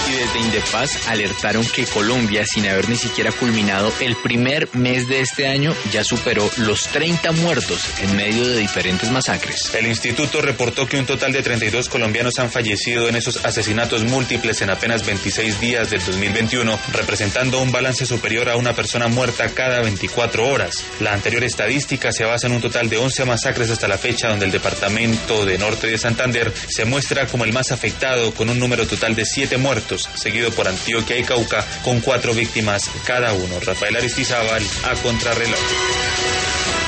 Y desde Indepaz alertaron que Colombia, sin haber ni siquiera culminado el primer mes de este año, ya superó los 30 muertos en medio de diferentes masacres. El instituto reportó que un total de 32 colombianos han fallecido en esos asesinatos múltiples en apenas 26 días del 2021, representando un balance superior a una persona muerta cada 24 horas. La anterior estadística se basa en un total de 11 masacres hasta la fecha, donde el departamento de Norte de Santander se muestra como el más afectado, con un número total de 7 muertos, seguido por Antioquia y Cauca, con 4 víctimas cada uno. Rafael Aristizábal, a Contrarreloj.